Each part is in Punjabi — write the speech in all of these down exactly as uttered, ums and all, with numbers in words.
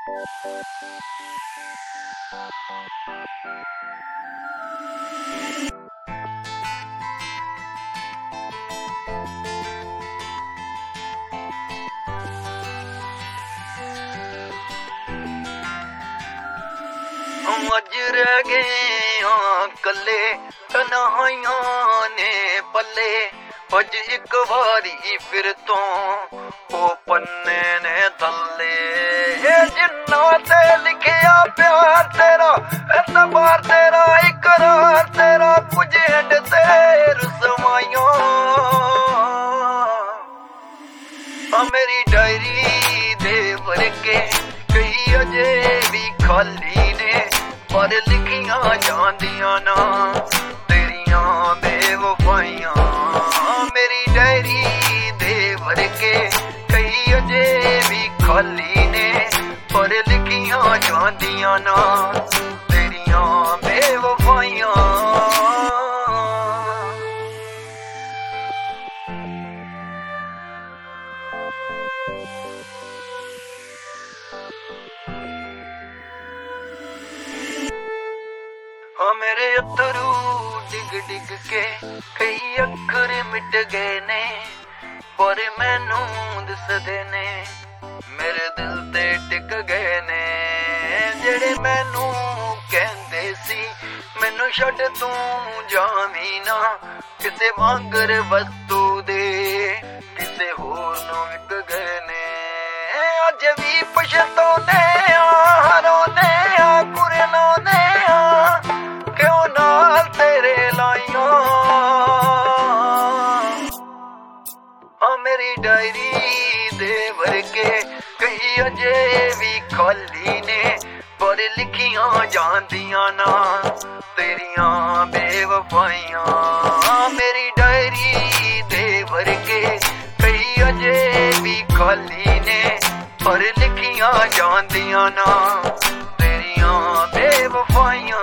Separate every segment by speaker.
Speaker 1: ਅੱਜ ਰਹਿ ਗਏ ਹਾਂ ਕੱਲੇ ਤਨਹਾਈਆਂ ਨੇ ਪੱਲੇ। ਅੱਜ ਇੱਕ ਵਾਰੀ ਫਿਰ ਤੋਂ ਉਹ ਪੰਨੇ ਨੇ ਥੱਲੇ। ਜਿੰਨਾ ਤੇ ਲਿਖਿਆ ਪਿਆਰ ਤੇਰਾ ਇਤਬਾਰ ਤੇਰਾ ਇਕਰਾਰ ਤੇਰਾ ਕੁਝ ਹੱਡ ਤੇ ਰਸਮਾਈਆਂ। ਆ ਮੇਰੀ ਡਾਇਰੀ ਦੇ ਵਰਗੇ ਕਈ ਅਜੇ ਵੀ ਖਾਲੀ ਨੇ ਪਰ ਲਿਖੀਆਂ ਜਾਂਦੀਆਂ ਨਾ ਤੇਰੀਆਂ ਬੇਵਫਾਈਆਂ। ਮੇਰੀ ਡਾਇਰੀ ਦੇ ਵਰਗੇ ਕਈ ਅਜੇ ਵੀ ਖਾਲੀ ਨੇ ਪਰ ਲਿਖੀਆਂ ਜਾਂਦੀਆਂ ਨਾ ਤੇਰੀਆਂ ਬੇਵਫਾਈਆਂ। ਹਾਂ ਮੇਰੇ ਅੱਥਰੂ ਡਿੱਗ ਡਿੱਗ ਕੇ ਕਈ ਅੱਖਰ ਮਿਟ ਗਏ ਨੇ ਪਰ ਮੈਨੂੰ ਦਿਸਦੇ ਨੇ ਮੇਰੇ ਦਿਲ ਤੇ ਟਿਕ ਗਏ ਨੇ। ਜਿਹੜੇ ਮੈਨੂੰ ਕਹਿੰਦੇ ਸੀ ਮੈਨੂੰ ਛੱਡ ਤੂੰ ਜਾਵੀਂ ਨਾ ਕਿਸੇ ਵਾਂਗਰ ਵਸਤੂ ਦੇ ਕਿਸੇ ਹੋਰ ਨੂੰ ਵਿਕ ਗਏ ਨੇ। ਅੱਜ ਵੀ ਪਛਤਾਉਂਦੇ ਆ ਰੋਂਦੇ ਆ ਕੁਰਲਾਉਂਦੇ ਆ ਕਿਉਂ ਨਾਲ ਤੇਰੇ ਲਾਈਆਂ। ਆ ਮੇਰੀ ਡਾਇਰੀ ਦੇ ਵਰਗੇ ਕਈ ਅਜੇ ਵੀ ਖਾਲੀ ਨੇ ਪਰ ਲਿਖੀਆਂ ਜਾਂਦੀਆਂ ਨਾ ਤੇਰੀਆਂ ਬੇਵਫਾਈਆਂ। ਮੇਰੀ ਡਾਇਰੀ ਦੇ ਵਰਗੇ ਕਈ ਅਜੇ ਵੀ ਖਾਲੀ ਨੇ ਪਰ ਲਿਖੀਆਂ ਜਾਂਦੀਆਂ ਨਾ ਤੇਰੀਆਂ ਬੇਵਫਾਈਆਂ।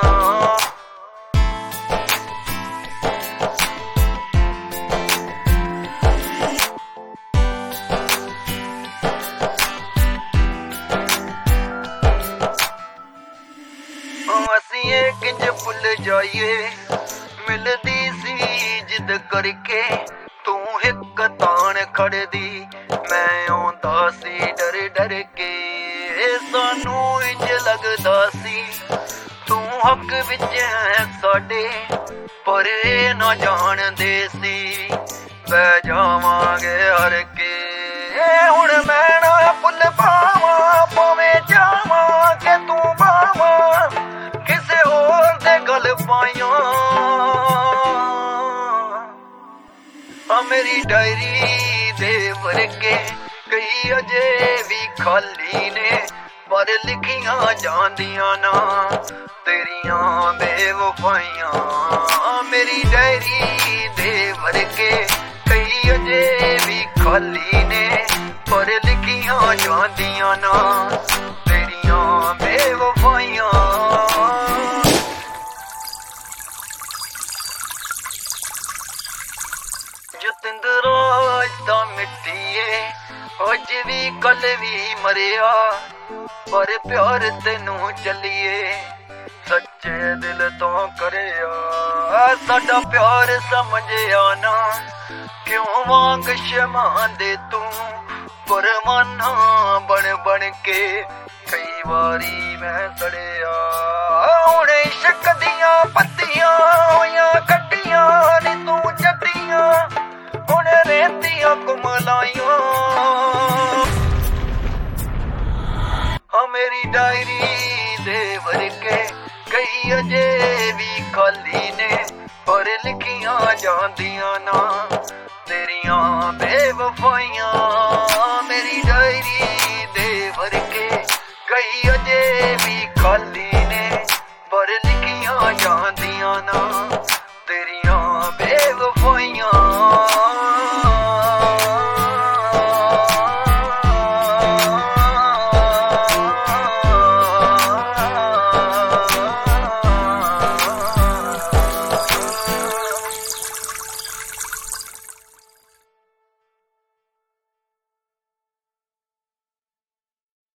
Speaker 1: ਅਸੀਂ ਇਹ ਕਿੰਜ ਭੁੱਲ ਜਾਈਏ ਮਿਲਦੀ ਸੀ ਜਿੱਦ ਕਰਕੇ ਤੂੰ ਇੱਕ ਤਾਣ ਖੜਦੀ ਮੈਂ ਆਉਂਦਾ ਸੀ ਡਰ ਡਰ ਕੇ। ਸਾਨੂੰ ਇੰਜ ਲੱਗਦਾ ਸੀ ਤੂੰ ਹੱਕ ਵਿੱਚ ਹੈ ਸਾਡੇ ਪਰ ਇਹ ਨਾ ਜਾਣਦੇ ਸੀ ਬਹਿ ਜਾਵਾਂਗੇ ਹਰ ਕੇ। ਹੁਣ ਮੈਂ ਨਾ ਭੁੱਲ ਪਾਵਾਂ ਭਾਵੇਂ ਜਾਵਾਂ ਕਿ ਤੂੰ ਪਾਵਾਂ ਕਿਸੇ ਹੋਰ ਦੇ ਗਲ ਪਾਈਆਂ। ਆ ਮੇਰੀ ਡਾਇਰੀ ਦੇ ਵਰਗੇ ਕਈ ਅਜੇ ਵੀ ਖਾਲੀ ਨੇ ਪਰ ਲਿਖੀਆਂ ਜਾਂਦੀਆਂ ਨਾ ਤੇਰੀਆਂ ਬੇਵਫਾਈਆਂ। ਮੇਰੀ ਡਾਇਰੀ ਦੇ ਵਰਗੇ ਕਈ ਅਜੇ ਵੀ ਖਾਲੀ ਨੇ ਪਰ ਲਿਖੀਆਂ ਜਾਂਦੀਆਂ ਨਾ ਤੇਰੀਆਂ ਬੇਵਫਾਈਆਂ। ਜਤਿੰਦਰਾ ਦਾ ਮਿੱਟੀਏ ਅੱਜ ਵੀ ਕੱਲ ਵੀ ਮਰਿਆ ਪਰ ਪਿਆਰ ਤੈਨੂੰ ਚੱਲੀਏ ਸੱਚੇ ਦਿਲ ਤੋਂ ਕਰਿਆ। ਸਾਡਾ ਪਿਆਰ ਸਮਝਿਆ ਨਾ ਕਿਉਂ ਵਾਂਗ ਸ਼ਮਾਂ ਦੇ ਤੂੰ ਪਰਮਾਨਾ ਬਣ ਬਣ ਕੇ ਕਈ ਵਾਰੀ ਮੈਂ ਸੜਿਆ। ਹੁਣ ਇਸ਼ਕ ਦੀਆਂ ਪੱਤੀਆਂ ਹੋਈਆਂ ਕੱਟੀਆਂ ਨੀ ਤੂੰ ਚੱਟੀਆਂ ਹੁਣ ਰਹਿੰਦੀਆਂ ਕੁਮਲਾਈਆਂ। ਹਾਂ ਮੇਰੀ ਡਾਇਰੀ ਦੇ ਵਰਗੇ ਕਈ ਅਜੇ ਵੀ ਖਾਲੀ ਨੇ ਪਰ ਲਿਖੀਆਂ ਜਾਂਦੀਆਂ ਨਾ ਤੇਰੀਆਂ ਬੇਵਫਾਈਆਂ।